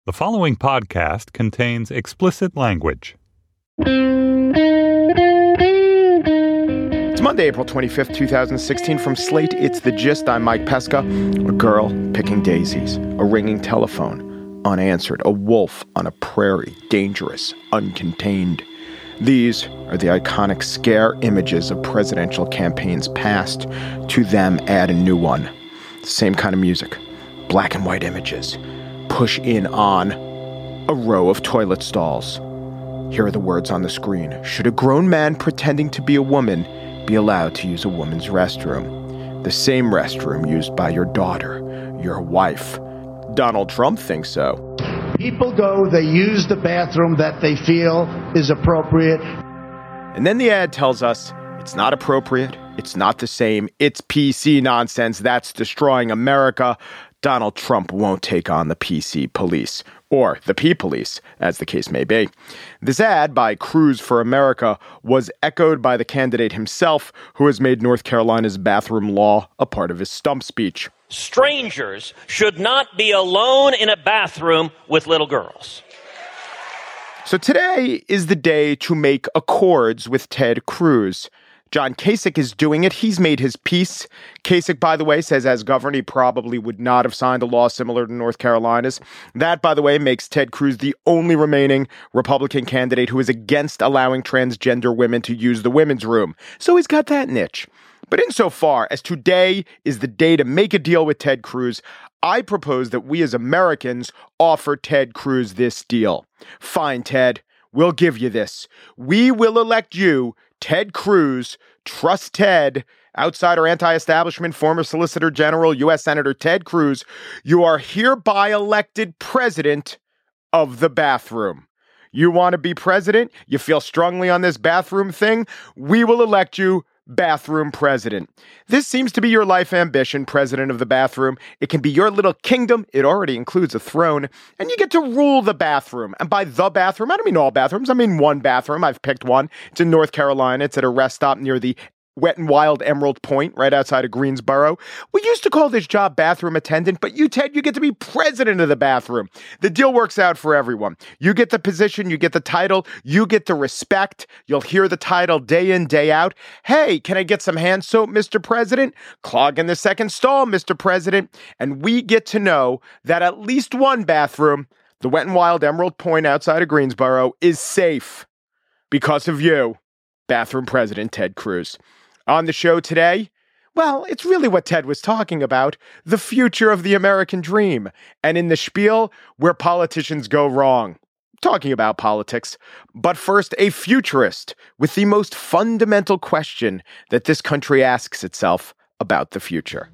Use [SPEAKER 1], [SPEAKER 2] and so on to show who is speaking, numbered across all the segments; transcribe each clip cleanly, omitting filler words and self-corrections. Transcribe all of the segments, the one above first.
[SPEAKER 1] The following podcast contains explicit language.
[SPEAKER 2] It's Monday, April 25th, 2016. From Slate, it's The Gist. I'm Mike Pesca. A girl picking daisies. A ringing telephone. Unanswered. A wolf on a prairie. Dangerous. Uncontained. These are the iconic scare images of presidential campaigns past. To them, add a new one. Same kind of music. Black and white images. Push in on a row of toilet stalls. Here are the words on the screen. Should a grown man pretending to be a woman be allowed to use a woman's restroom? The same restroom used by your daughter, your wife. Donald Trump thinks so.
[SPEAKER 3] People go, they use the bathroom that they feel is appropriate.
[SPEAKER 2] And then the ad tells us it's not appropriate, it's not the same, it's PC nonsense, that's destroying America. Donald Trump won't take on the PC police, or the P-police, as the case may be. This ad by Cruz for America was echoed by the candidate himself, who has made North Carolina's bathroom law a part of his stump speech.
[SPEAKER 4] Strangers should not be alone in a bathroom with little girls.
[SPEAKER 2] So today is the day to make accords with Ted Cruz. John Kasich is doing it. He's made his peace. Kasich, by the way, says as governor, he probably would not have signed a law similar to North Carolina's. That, by the way, makes Ted Cruz the only remaining Republican candidate who is against allowing transgender women to use the women's room. So he's got that niche. But insofar as today is the day to make a deal with Ted Cruz, I propose that we as Americans offer Ted Cruz this deal. Fine, Ted, we'll give you this. We will elect you, Ted Cruz, trust Ted, outsider anti-establishment, former Solicitor General, U.S. Senator Ted Cruz. You are hereby elected president of the bathroom. You want to be president? You feel strongly on this bathroom thing? We will elect you bathroom president. This seems to be your life ambition, president of the bathroom. It can be your little kingdom. It already includes a throne, and you get to rule the bathroom. And by the bathroom, I don't mean all bathrooms. I mean one bathroom. I've picked one. It's in North Carolina. It's at a rest stop near the Wet and Wild Emerald Point, right outside of Greensboro. We used to call this job bathroom attendant, but you, Ted, you get to be president of the bathroom. The deal works out for everyone. You get the position, you get the title, you get the respect. You'll hear the title day in, day out. Hey, can I get some hand soap, Mr. President? Clog in the second stall, Mr. President. And we get to know that at least one bathroom, the Wet and Wild Emerald Point outside of Greensboro, is safe because of you, bathroom president Ted Cruz. On the show today, well, it's really what Ted was talking about, the future of the American dream. And in the spiel, where politicians go wrong. Talking about politics. But first, a futurist with the most fundamental question that this country asks itself about the future.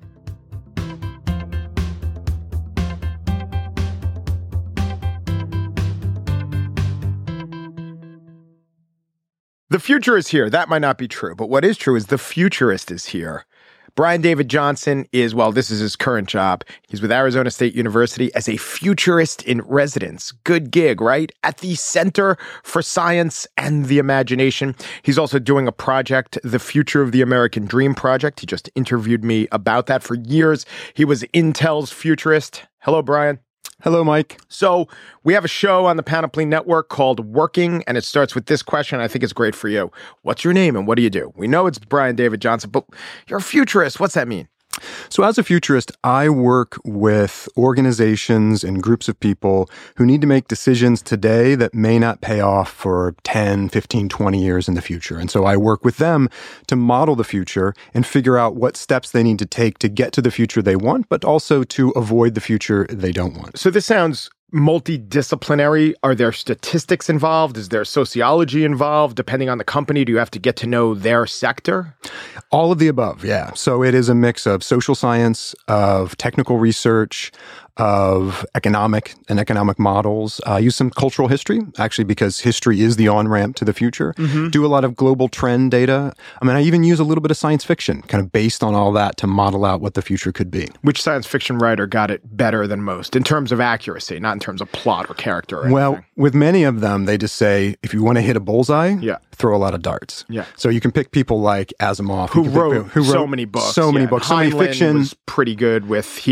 [SPEAKER 2] The future is here. That might not be true, but what is true is the futurist is here. Brian David Johnson is, well, this is his current job. He's with Arizona State University as a futurist in residence. Good gig, right? At the Center for Science and the Imagination. He's also doing a project, the Future of the American Dream Project. He just interviewed me about that for years. He was Intel's futurist. Hello, Brian.
[SPEAKER 5] Hello, Mike.
[SPEAKER 2] So we have a show on the Panoply Network called Working, and it starts with this question. I think it's great for you. What's your name and what do you do? We know it's Brian David Johnson, but you're a futurist. What's that mean?
[SPEAKER 5] So as a futurist, I work with organizations and groups of people who need to make decisions today that may not pay off for 10, 15, 20 years in the future. And so I work with them to model the future and figure out what steps they need to take to get to the future they want, but also to avoid the future they don't want.
[SPEAKER 2] So this sounds multidisciplinary. Are there statistics involved? Is there sociology involved? Depending on the company, do you have to get to know their sector?
[SPEAKER 5] All of the above, yeah. So it is a mix of social science, of technical research, of economic models. Use some cultural history, actually, because history is the on-ramp to the future. Mm-hmm. Do a lot of global trend data. I mean, I even use a little bit of science fiction, kind of based on all that to model out what the future could be.
[SPEAKER 2] Which science fiction writer got it better than most in terms of accuracy, not in terms of plot or character or anything?
[SPEAKER 5] Well, with many of them, they just say, if you want to hit a bullseye, throw a lot of darts.
[SPEAKER 2] Yeah.
[SPEAKER 5] So you can pick people like Asimov,
[SPEAKER 2] who wrote so many books.
[SPEAKER 5] So many books. So many
[SPEAKER 2] Heinlein
[SPEAKER 5] fiction.
[SPEAKER 2] Was pretty good with he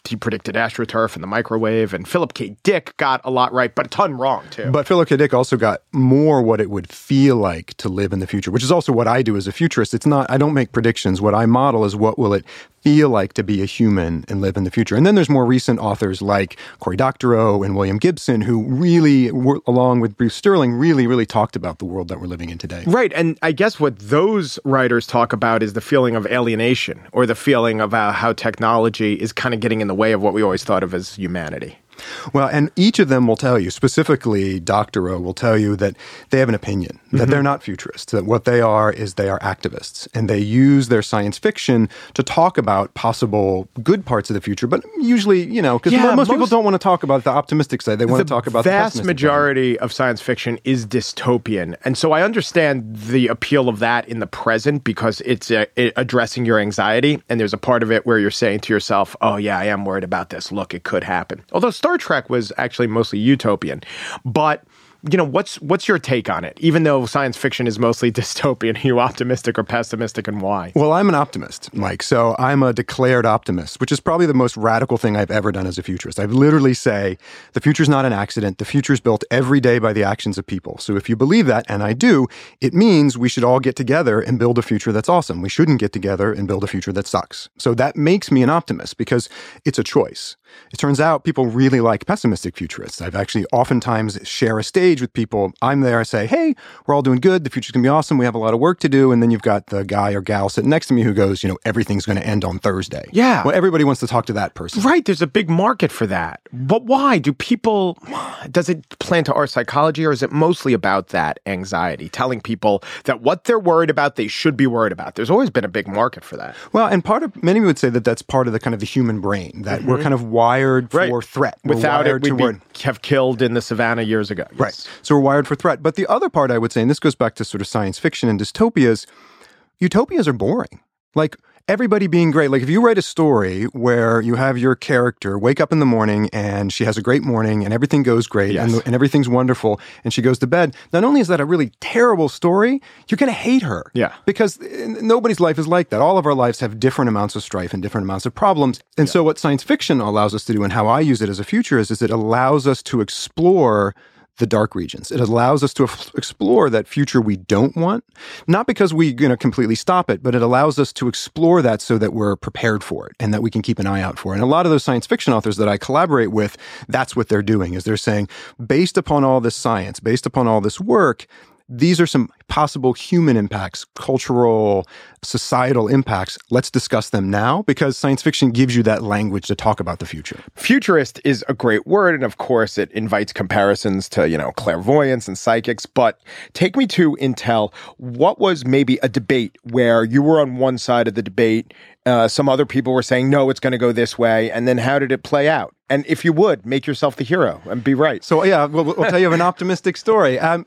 [SPEAKER 2] he predicted AstroTurf and the microwave, and Philip K. Dick got a lot right, but a ton wrong, too.
[SPEAKER 5] But Philip K. Dick also got more what it would feel like to live in the future, which is also what I do as a futurist. It's not, I don't make predictions. What I model is what will it feel like to be a human and live in the future. And then there's more recent authors like Cory Doctorow and William Gibson, who really, along with Bruce Sterling, really talked about the world that we're living in today.
[SPEAKER 2] Right. And I guess what those writers talk about is the feeling of alienation, or the feeling of how technology is kind of getting in the way of what we always thought of as humanity.
[SPEAKER 5] Well, and each of them will tell you, specifically Doctorow will tell you that they have an opinion, that they're not futurists, that what they are is they are activists. And they use their science fiction to talk about possible good parts of the future. But usually, because most people don't want to talk about the optimistic side. They want to talk about the pessimistic
[SPEAKER 2] vast majority of science fiction is dystopian. And so I understand the appeal of that in the present, because it's addressing your anxiety. And there's a part of it where you're saying to yourself, oh, yeah, I am worried about this. Look, it could happen. Although Star Trek was actually mostly utopian. But, what's your take on it? Even though science fiction is mostly dystopian, are you optimistic or pessimistic, and why?
[SPEAKER 5] Well, I'm an optimist, Mike. So I'm a declared optimist, which is probably the most radical thing I've ever done as a futurist. I literally say the future's not an accident. The future's built every day by the actions of people. So if you believe that, and I do, it means we should all get together and build a future that's awesome. We shouldn't get together and build a future that sucks. So that makes me an optimist, because it's a choice. It turns out people really like pessimistic futurists. I've actually oftentimes share a stage with people. I'm there, I say, hey, we're all doing good. The future's going to be awesome. We have a lot of work to do. And then you've got the guy or gal sitting next to me who goes, everything's going to end on Thursday.
[SPEAKER 2] Yeah.
[SPEAKER 5] Well, everybody wants to talk to that person.
[SPEAKER 2] Right. There's a big market for that. But why do people, does it play into our psychology, or is it mostly about that anxiety, telling people that what they're worried about, they should be worried about? There's always been a big market for that.
[SPEAKER 5] Well, and many would say that that's part of the kind of the human brain, that we're kind of wired for threat.
[SPEAKER 2] Without it, we'd have killed in the savannah years ago. Yes.
[SPEAKER 5] Right. So we're wired for threat. But the other part I would say, and this goes back to sort of science fiction and dystopias, utopias are boring. Like, everybody being great. Like, if you write a story where you have your character wake up in the morning and she has a great morning and everything goes great and everything's wonderful and she goes to bed, not only is that a really terrible story, you're going to hate her. Yeah. Because nobody's life is like that. All of our lives have different amounts of strife and different amounts of problems. And so what science fiction allows us to do, and how I use it as a futurist, is it allows us to explore the dark regions. It allows us to explore that future we don't want, not because we're going to completely stop it, but it allows us to explore that so that we're prepared for it and that we can keep an eye out for it. And a lot of those science fiction authors that I collaborate with, that's what they're doing, is they're saying, based upon all this science, based upon all this work, these are some possible human impacts, cultural, societal impacts. Let's discuss them now, because science fiction gives you that language to talk about the future.
[SPEAKER 2] Futurist is a great word, and of course it invites comparisons to, clairvoyance and psychics. But take me to Intel. What was maybe a debate where you were on one side of the debate, some other people were saying, no, it's going to go this way, and then how did it play out? And if you would, make yourself the hero and be right.
[SPEAKER 5] So, yeah, we'll tell you of an optimistic story. And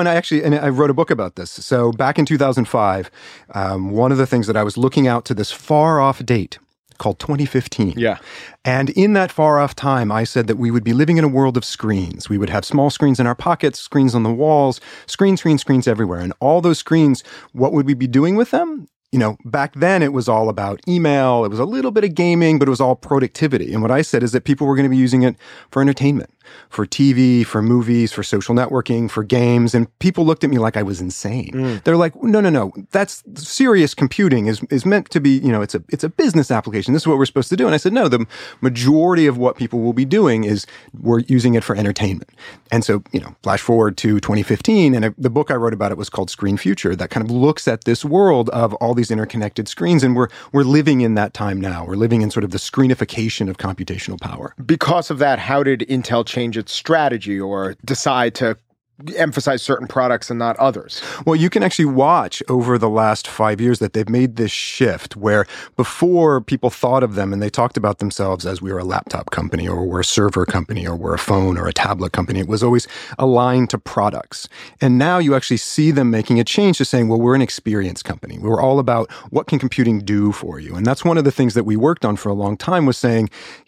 [SPEAKER 5] I wrote a book about this. So back in 2005, one of the things that I was looking out to this far-off date called 2015.
[SPEAKER 2] Yeah.
[SPEAKER 5] And in that far-off time, I said that we would be living in a world of screens. We would have small screens in our pockets, screens on the walls, screens everywhere. And all those screens, what would we be doing with them? Back then it was all about email. It was a little bit of gaming, but it was all productivity. And what I said is that people were going to be using it for entertainment, for TV, for movies, for social networking, for games. And people looked at me like I was insane. They're like, no. That's serious computing is meant to be, it's a business application. This is what we're supposed to do. And I said, no, the majority of what people will be doing is we're using it for entertainment. And so, flash forward to 2015. And the book I wrote about it was called Screen Future, that kind of looks at this world of all these interconnected screens. And we're living in that time now. We're living in sort of the screenification of computational power.
[SPEAKER 2] Because of that, how did Intel change its strategy or decide to emphasize certain products and not others?
[SPEAKER 5] Well, you can actually watch over the last 5 years that they've made this shift where before people thought of them and they talked about themselves as we were a laptop company or we're a server company or we're a phone or a tablet company. It was always aligned to products. And now you actually see them making a change to saying, well, we're an experience company. We're all about what can computing do for you? And that's one of the things that we worked on for a long time was saying,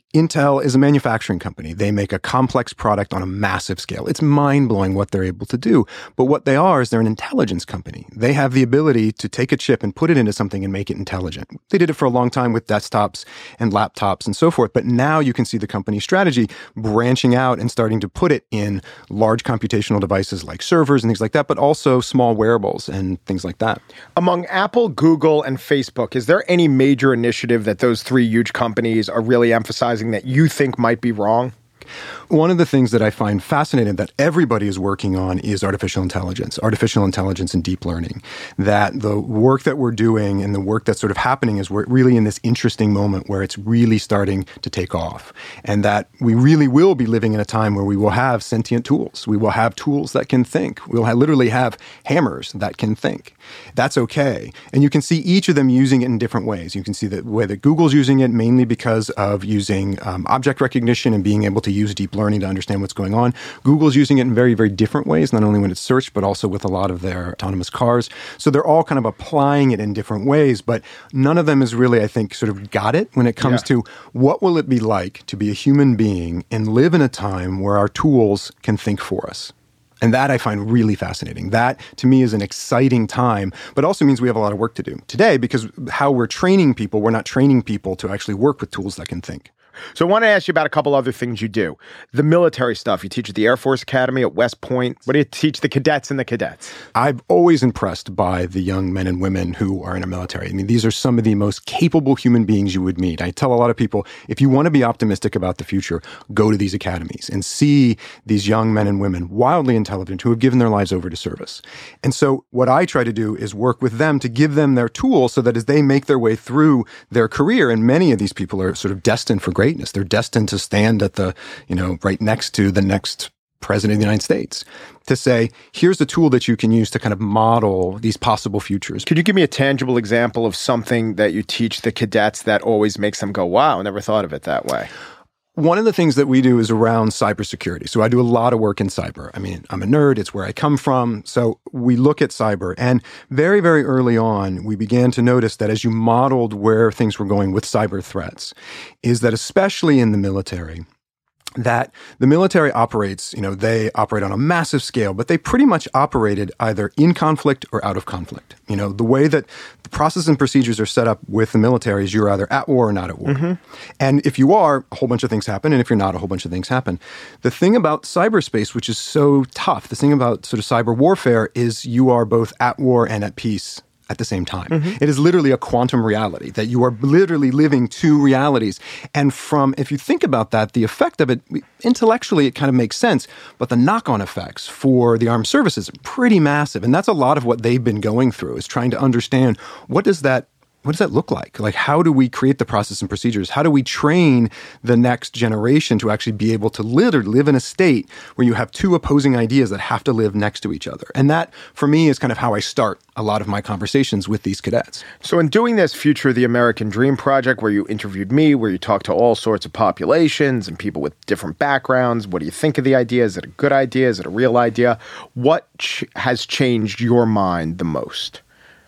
[SPEAKER 5] Intel is a manufacturing company. They make a complex product on a massive scale. It's mind-blowing what they're able to do. But what they are is they're an intelligence company. They have the ability to take a chip and put it into something and make it intelligent. They did it for a long time with desktops and laptops and so forth. But now you can see the company strategy branching out and starting to put it in large computational devices like servers and things like that, but also small wearables and things like that.
[SPEAKER 2] Among Apple, Google, and Facebook, is there any major initiative that those three huge companies are really emphasizing that you think might be wrong?
[SPEAKER 5] One of the things that I find fascinating that everybody is working on is artificial intelligence and deep learning. That the work that we're doing and the work that's sort of happening is we're really in this interesting moment where it's really starting to take off. And that we really will be living in a time where we will have sentient tools. We will have tools that can think. We'll literally have hammers that can think. That's okay. And you can see each of them using it in different ways. You can see the way that Google's using it mainly because of using object recognition and being able to use deep learning to understand what's going on. Google's using it in very, very different ways, not only when it's searched, but also with a lot of their autonomous cars. So they're all kind of applying it in different ways, but none of them has really, I think, sort of got it when it comes to what will it be like to be a human being and live in a time where our tools can think for us. And that I find really fascinating. That, to me, is an exciting time, but also means we have a lot of work to do today because how we're training people, we're not training people to actually work with tools that can think.
[SPEAKER 2] So I want to ask you about a couple other things you do. The military stuff. You teach at the Air Force Academy at West Point. What do you teach the cadets and the cadets?
[SPEAKER 5] I'm always impressed by the young men and women who are in our military. I mean, these are some of the most capable human beings you would meet. I tell a lot of people, if you want to be optimistic about the future, go to these academies and see these young men and women, wildly intelligent, who have given their lives over to service. And so what I try to do is work with them to give them their tools so that as they make their way through their career, and many of these people are sort of destined for greatness. They're destined to stand at the, right next to the next president of the United States to say, here's the tool that you can use to kind of model these possible futures.
[SPEAKER 2] Could you give me a tangible example of something that you teach the cadets that always makes them go, wow, I never thought of it that way?
[SPEAKER 5] One of the things that we do is around cybersecurity. So I do a lot of work in cyber. I mean, I'm a nerd. It's where I come from. So we look at cyber. And very, very early on, we began to notice that as you modeled where things were going with cyber threats, is that especially in the military, that the military operates, they operate on a massive scale, but they pretty much operated either in conflict or out of conflict. The way that the process and procedures are set up with the military is you're either at war or not at war. Mm-hmm. And if you are, a whole bunch of things happen. And if you're not, a whole bunch of things happen. The thing about cyberspace, which is so tough, the thing about sort of cyber warfare is you are both at war and at peace at the same time. Mm-hmm. It is literally a quantum reality that you are literally living two realities. And if you think about that, the effect of it, intellectually, it kind of makes sense, but the knock-on effects for the armed services are pretty massive. And that's a lot of what they've been going through is trying to understand what does that look like? Like, how do we create the process and procedures? How do we train the next generation to actually be able to literally live in a state where you have two opposing ideas that have to live next to each other? And that, for me, is kind of how I start a lot of my conversations with these cadets.
[SPEAKER 2] So in doing this Future of the American Dream project, where you interviewed me, where you talked to all sorts of populations and people with different backgrounds, what do you think of the idea? Is it a good idea? Is it a real idea? What has changed your mind the most?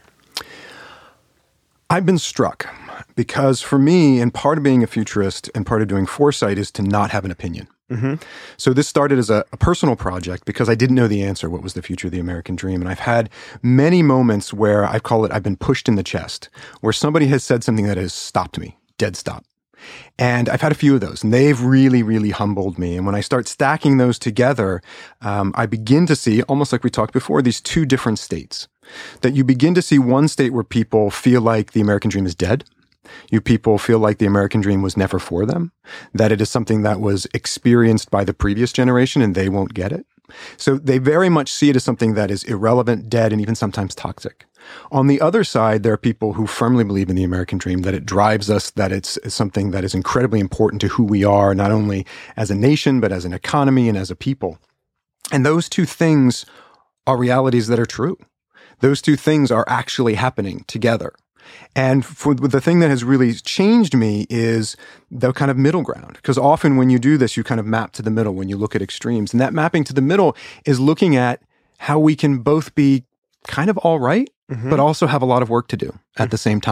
[SPEAKER 5] I've been struck because for me, and part of being a futurist and part of doing foresight is to not have an opinion. Mm-hmm. So this started as a personal project because I didn't know the answer, what was the future of the American dream. And I've had many moments where I've been pushed in the chest, where somebody has said something that has stopped me, dead stop. And I've had a few of those, and they've really, really humbled me. And when I start stacking those together, I begin to see, almost like we talked before, these two different states. That you begin to see one state where people feel like the American dream is dead. You people feel like the American dream was never for them, that it is something that was experienced by the previous generation and they won't get it. So they very much see it as something that is irrelevant, dead, and even sometimes toxic. On the other side, there are people who firmly believe in the American dream, that it drives us, that it's something that is incredibly important to who we are, not only as a nation, but as an economy and as a people. And those two things are realities that are true. Those two things are actually happening together. And the thing that has really changed me is the kind of middle ground. Because often when you do this, you kind of map to the middle when you look at extremes. And that mapping to the middle is looking at how we can both be kind of all right, mm-hmm. but also have a lot of work to do at the same time.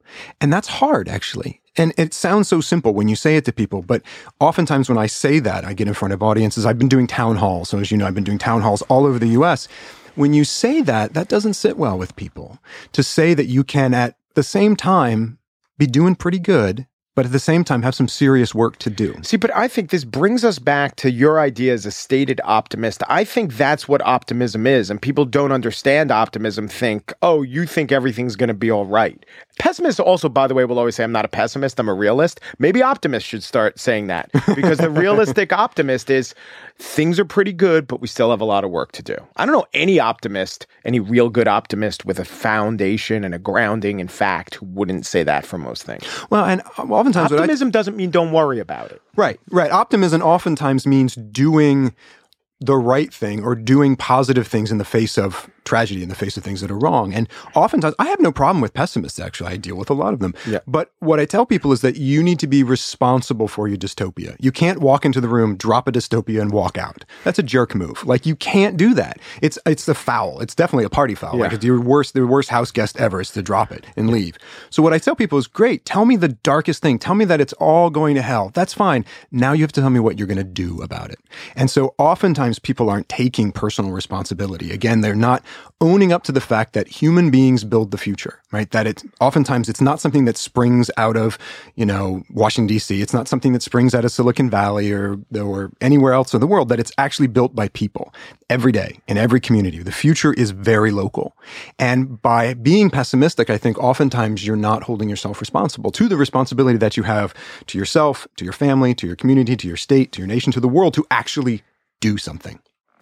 [SPEAKER 5] And that's hard, actually. And it sounds so simple when you say it to people, but oftentimes when I say that, I get in front of audiences. I've been doing town halls. So as you know, I've been doing town halls all over the US. When you say that, that doesn't sit well with people. To say that you can, at the same time, be doing pretty good, but at the same time have some serious work to do.
[SPEAKER 2] See, but I think this brings us back to your idea as a stated optimist. I think that's what optimism is. And people don't understand optimism, think, oh, you think everything's going to be all right. Pessimists also, by the way, will always say, I'm not a pessimist, I'm a realist. Maybe optimists should start saying that, because the realistic optimist is things are pretty good, but we still have a lot of work to do. I don't know any optimist, any real good optimist with a foundation and a grounding in fact who wouldn't say that for most things.
[SPEAKER 5] Well, and oftentimes
[SPEAKER 2] optimism doesn't mean don't worry about it.
[SPEAKER 5] Right. Optimism oftentimes means doing the right thing or doing positive things in the face of tragedy, in the face of things that are wrong. And oftentimes, I have no problem with pessimists, actually. I deal with a lot of them. Yeah. But what I tell people is that you need to be responsible for your dystopia. You can't walk into the room, drop a dystopia, and walk out. That's a jerk move. Like, you can't do that. It's a foul. It's definitely a party foul. Yeah. Like, it's the worst house guest ever is to drop it and leave. So what I tell people is, great, tell me the darkest thing. Tell me that it's all going to hell. That's fine. Now you have to tell me what you're going to do about it. And so oftentimes people aren't taking personal responsibility. Again, they're not owning up to the fact that human beings build the future, right? That oftentimes it's not something that springs out of, Washington, D.C. It's not something that springs out of Silicon Valley or anywhere else in the world, that it's actually built by people every day in every community. The future is very local. And by being pessimistic, I think oftentimes you're not holding yourself responsible to the responsibility that you have to yourself, to your family, to your community, to your state, to your nation, to the world, to actually do something.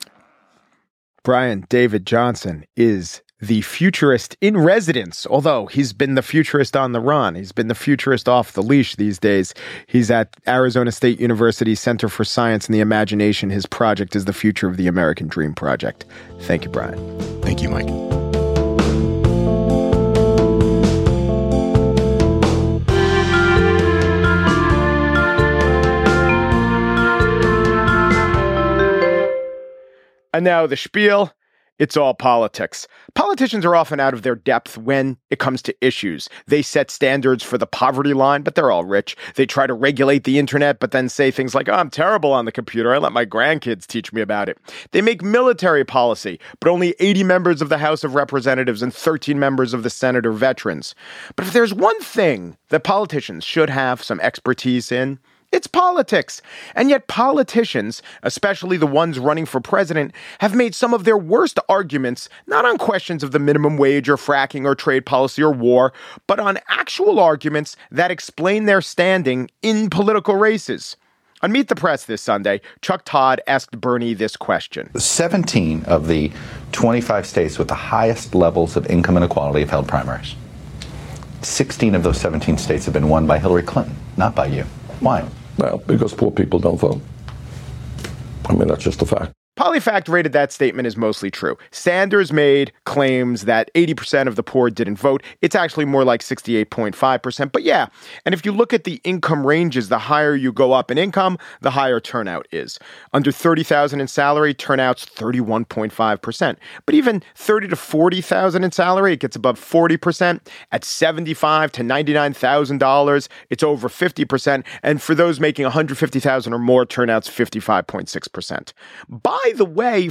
[SPEAKER 2] Brian David Johnson is the futurist in residence, although he's been the futurist on the run. He's been the futurist off the leash these days. He's at Arizona State University Center for Science and the Imagination. His project is the Future of the American Dream Project. Thank you, Brian.
[SPEAKER 5] Thank you, Mike.
[SPEAKER 2] And now the spiel. It's all politics. Politicians are often out of their depth when it comes to issues. They set standards for the poverty line, but they're all rich. They try to regulate the internet, but then say things like, oh, I'm terrible on the computer. I let my grandkids teach me about it. They make military policy, but only 80 members of the House of Representatives and 13 members of the Senate are veterans. But if there's one thing that politicians should have some expertise in, it's politics. And yet politicians, especially the ones running for president, have made some of their worst arguments, not on questions of the minimum wage or fracking or trade policy or war, but on actual arguments that explain their standing in political races. On Meet the Press this Sunday, Chuck Todd asked Bernie this question.
[SPEAKER 6] 17 of the 25 states with the highest levels of income inequality have held primaries. 16 of those 17 states have been won by Hillary Clinton, not by you. Why?
[SPEAKER 7] Well, because poor people don't vote. I mean, that's just a fact.
[SPEAKER 2] PolyFact rated that statement as mostly true. Sanders made claims that 80% of the poor didn't vote. It's actually more like 68.5%. But yeah, and if you look at the income ranges, the higher you go up in income, the higher turnout is. Under $30,000 in salary, turnout's 31.5%. But even $30,000 to $40,000 in salary, it gets above 40%. At $75,000 to $99,000, it's over 50%. And for those making $150,000 or more, turnout's 55.6%. By the way,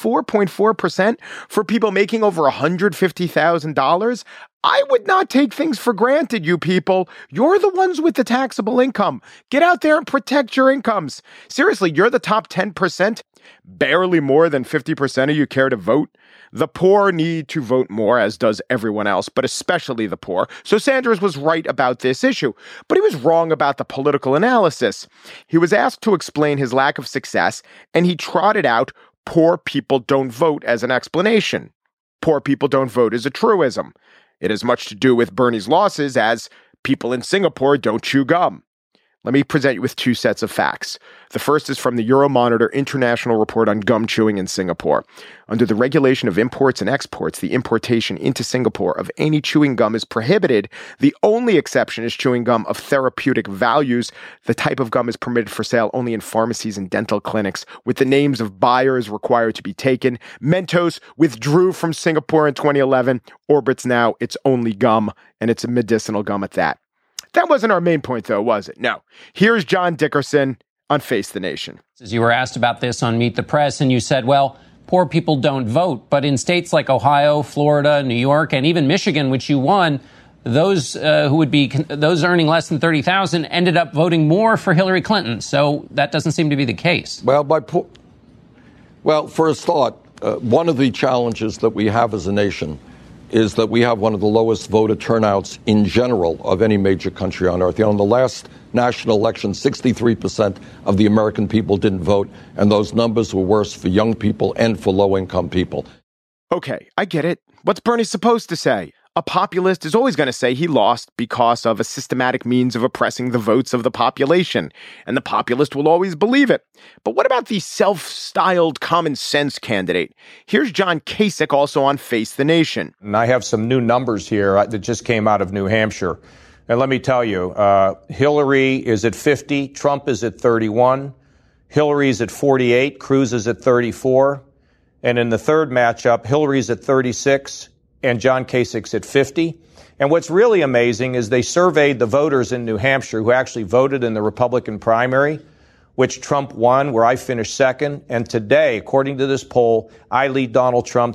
[SPEAKER 2] 44.4% for people making over $150,000. I would not take things for granted, you people. You're the ones with the taxable income. Get out there and protect your incomes. Seriously, you're the top 10%. Barely more than 50% of you care to vote. The poor need to vote more, as does everyone else, but especially the poor. So Sanders was right about this issue, but he was wrong about the political analysis. He was asked to explain his lack of success, and he trotted out poor people don't vote as an explanation. Poor people don't vote is a truism. It has much to do with Bernie's losses as people in Singapore don't chew gum. Let me present you with two sets of facts. The first is from the Euromonitor International Report on Gum Chewing in Singapore. Under the regulation of imports and exports, the importation into Singapore of any chewing gum is prohibited. The only exception is chewing gum of therapeutic values. The type of gum is permitted for sale only in pharmacies and dental clinics, with the names of buyers required to be taken. Mentos withdrew from Singapore in 2011. Orbit's now its only gum, and it's a medicinal gum at that. That wasn't our main point, though, was it? No. Here's John Dickerson on Face the Nation.
[SPEAKER 8] You were asked about this on Meet the Press, and you said, well, poor people don't vote. But in states like Ohio, Florida, New York, and even Michigan, which you won, those those earning less than $30,000 ended up voting more for Hillary Clinton. So that doesn't seem to be the case.
[SPEAKER 7] Well, for a start, one of the challenges that we have as a nation is that we have one of the lowest voter turnouts in general of any major country on earth. In the last national election, 63% of the American people didn't vote, and those numbers were worse for young people and for low-income people.
[SPEAKER 2] Okay, I get it. What's Bernie supposed to say? A populist is always going to say he lost because of a systematic means of oppressing the votes of the population, and the populist will always believe it. But what about the self-styled common sense candidate? Here's John Kasich, also on Face the Nation.
[SPEAKER 9] And I have some new numbers here that just came out of New Hampshire. And let me tell you, Hillary is at 50, Trump is at 31, Hillary's at 48, Cruz is at 34, and in the third matchup, Hillary's at 36, and John Kasich's at 50. And what's really amazing is they surveyed the voters in New Hampshire who actually voted in the Republican primary, which Trump won, where I finished second. And today, according to this poll, I lead Donald Trump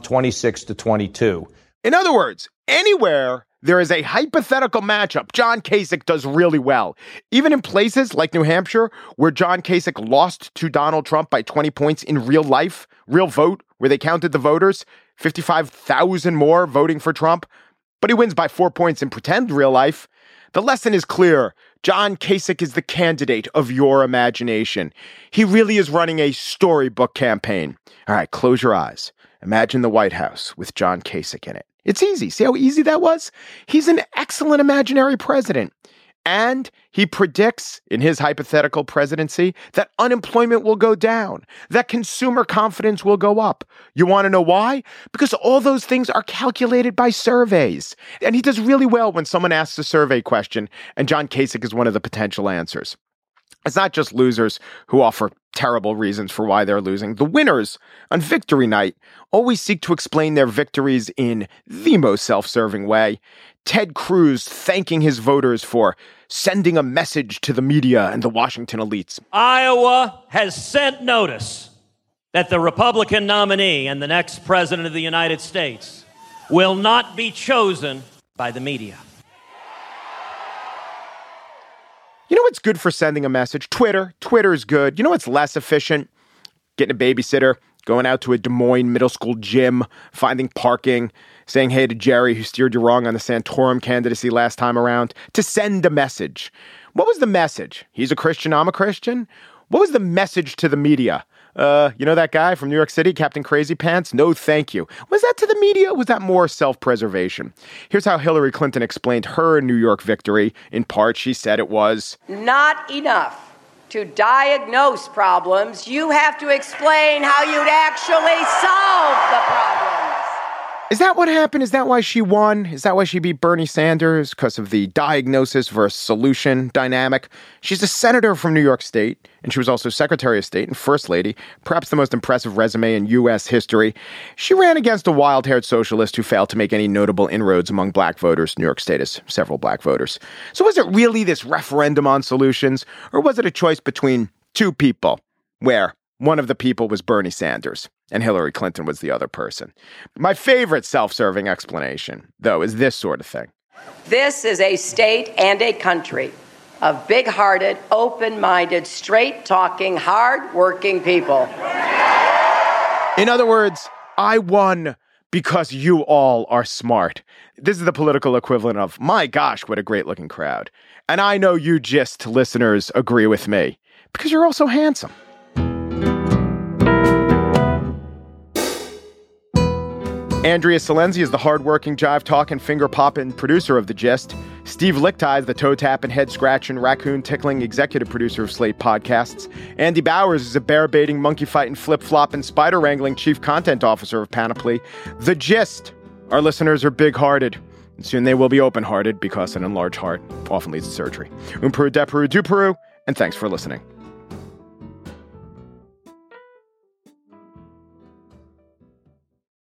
[SPEAKER 9] 26-22.
[SPEAKER 2] In other words, anywhere there is a hypothetical matchup, John Kasich does really well. Even in places like New Hampshire, where John Kasich lost to Donald Trump by 20 points in real life, real vote, where they counted the voters, 55,000 more voting for Trump, but he wins by 4 points in pretend real life. The lesson is clear. John Kasich is the candidate of your imagination. He really is running a storybook campaign. All right, close your eyes. Imagine the White House with John Kasich in it. It's easy. See how easy that was? He's an excellent imaginary president. And he predicts in his hypothetical presidency that unemployment will go down, that consumer confidence will go up. You want to know why? Because all those things are calculated by surveys. And he does really well when someone asks a survey question, and John Kasich is one of the potential answers. It's not just losers who offer terrible reasons for why they're losing. The winners on victory night always seek to explain their victories in the most self-serving way. Ted Cruz thanking his voters for sending a message to the media and the Washington elites.
[SPEAKER 4] Iowa has sent notice that the Republican nominee and the next president of the United States will not be chosen by the media.
[SPEAKER 2] You know what's good for sending a message? Twitter. Twitter is good. You know what's less efficient? Getting a babysitter, going out to a Des Moines middle school gym, finding parking, saying hey to Jerry who steered you wrong on the Santorum candidacy last time around, to send a message. What was the message? He's a Christian, I'm a Christian? What was the message to the media? You know that guy from New York City, Captain Crazy Pants? No, thank you. Was that to the media or was that more self-preservation? Here's how Hillary Clinton explained her New York victory. In part, she said it was
[SPEAKER 10] not enough to diagnose problems. You have to explain how you'd actually solve the problems.
[SPEAKER 2] Is that what happened? Is that why she won? Is that why she beat Bernie Sanders? Because of the diagnosis versus solution dynamic? She's a senator from New York State, and she was also Secretary of State and First Lady, perhaps the most impressive resume in U.S. history. She ran against a wild-haired socialist who failed to make any notable inroads among black voters. New York State has several black voters. So was it really this referendum on solutions, or was it a choice between two people, where one of the people was Bernie Sanders and Hillary Clinton was the other person? My favorite self-serving explanation, though, is this sort of thing.
[SPEAKER 10] This is a state and a country of big-hearted, open-minded, straight-talking, hard-working people.
[SPEAKER 2] In other words, I won because you all are smart. This is the political equivalent of, my gosh, what a great-looking crowd. And I know you GIST listeners agree with me because you're also handsome. Andrea Salenzi is the hardworking, jive-talking, finger-popping producer of The Gist. Steve Lickteig is the toe-tapping, head-scratching, raccoon-tickling executive producer of Slate Podcasts. Andy Bowers is a bear-baiting, monkey-fighting, flip-flopping, spider-wrangling chief content officer of Panoply. The Gist. Our listeners are big-hearted. And soon they will be open-hearted because an enlarged heart often leads to surgery. Peru, de Peru, du Peru, and thanks for listening.